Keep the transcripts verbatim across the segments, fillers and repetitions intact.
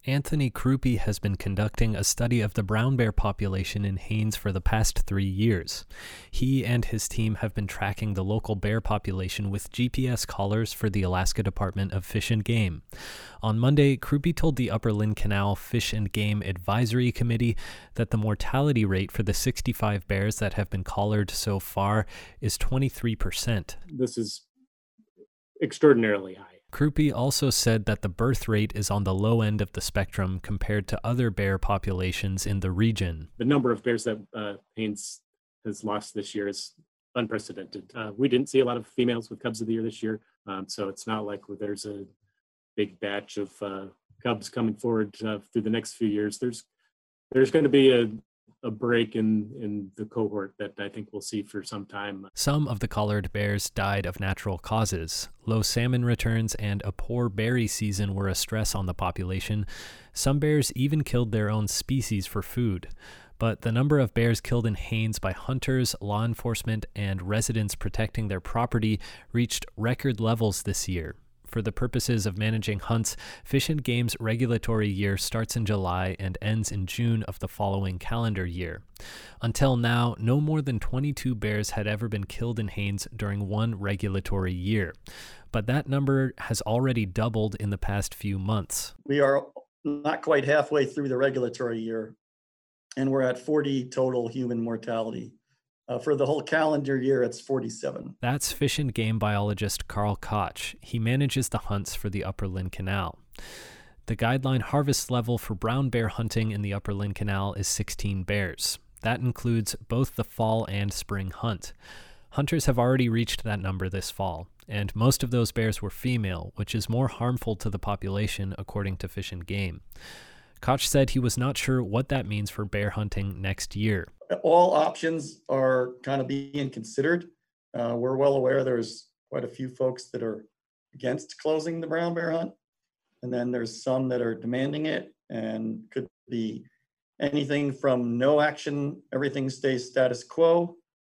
Anthony Krupe has been conducting a study of the brown bear population in Haines for the past three years. He and his team have been tracking the local bear population with G P S collars for the Alaska Department of Fish and Game. On Monday, Krupe told the Upper Lynn Canal Fish and Game Advisory Committee that the mortality rate for the sixty-five bears that have been collared so far is twenty-three percent. This is extraordinarily high. Krupe also said that the birth rate is on the low end of the spectrum compared to other bear populations in the region. The number of bears that uh, Haines has lost this year is unprecedented. Uh, we didn't see a lot of females with cubs of the year this year, um, so it's not like there's a big batch of uh, cubs coming forward uh, through the next few years. There's there's going to be a a break in, in the cohort that I think we'll see for some time. Some of the collared bears died of natural causes. Low salmon returns and a poor berry season were a stress on the population. Some bears even killed their own species for food. But the number of bears killed in Haines by hunters, law enforcement, and residents protecting their property reached record levels this year. For the purposes of managing hunts, Fish and Game's regulatory year starts in July and ends in June of the following calendar year. Until now, no more than twenty-two bears had ever been killed in Haines during one regulatory year. But that number has already doubled in the past few months. We are not quite halfway through the regulatory year, and we're at forty total human mortality. Uh, for the whole calendar year, it's forty-seven. That's Fish and Game biologist Carl Koch. He manages the hunts for the Upper Lynn Canal. The guideline harvest level for brown bear hunting in the Upper Lynn Canal is sixteen bears. That includes both the fall and spring hunt. Hunters have already reached that number this fall, and most of those bears were female, which is more harmful to the population, according to Fish and Game. Koch said he was not sure what that means for bear hunting next year. All options are kind of being considered. Uh, we're well aware there's quite a few folks that are against closing the brown bear hunt. And then there's some that are demanding it, and could be anything from no action, everything stays status quo,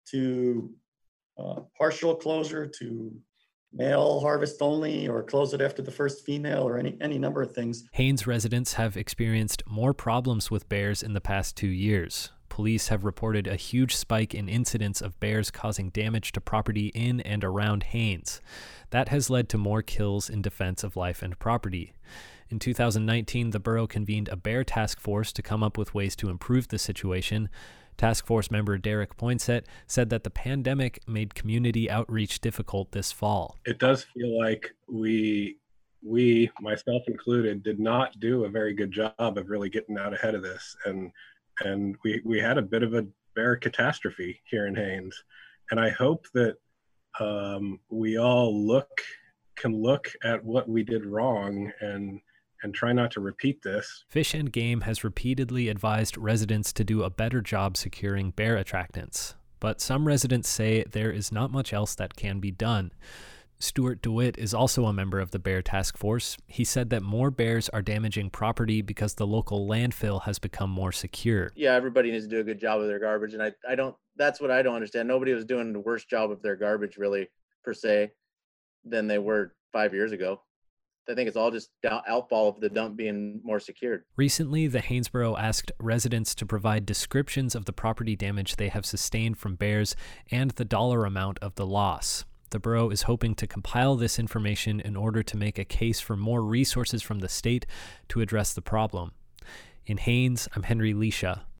to uh, partial closure, to male harvest only, or close it after the first female, or any, any number of things. Haines residents have experienced more problems with bears in the past two years. Police have reported a huge spike in incidents of bears causing damage to property in and around Haines. That has led to more kills in defense of life and property. In two thousand nineteen, the borough convened a bear task force to come up with ways to improve the situation. Task force member Derek Poinsett said that the pandemic made community outreach difficult this fall. It does feel like we, we, myself included, did not do a very good job of really getting out ahead of this. And And we, we had a bit of a bear catastrophe here in Haines. And I hope that um, we all look can look at what we did wrong and and try not to repeat this. Fish and Game has repeatedly advised residents to do a better job securing bear attractants. But some residents say there is not much else that can be done. Stuart DeWitt is also a member of the Bear Task Force. He said that more bears are damaging property because the local landfill has become more secure. Yeah, everybody needs to do a good job of their garbage, and I, I don't, that's what I don't understand. Nobody was doing the worst job of their garbage, really, per se, than they were five years ago. I think it's all just outfall of the dump being more secured. Recently, the Hainesboro asked residents to provide descriptions of the property damage they have sustained from bears and the dollar amount of the loss. The borough is hoping to compile this information in order to make a case for more resources from the state to address the problem. In Haines, I'm Henry Leisha.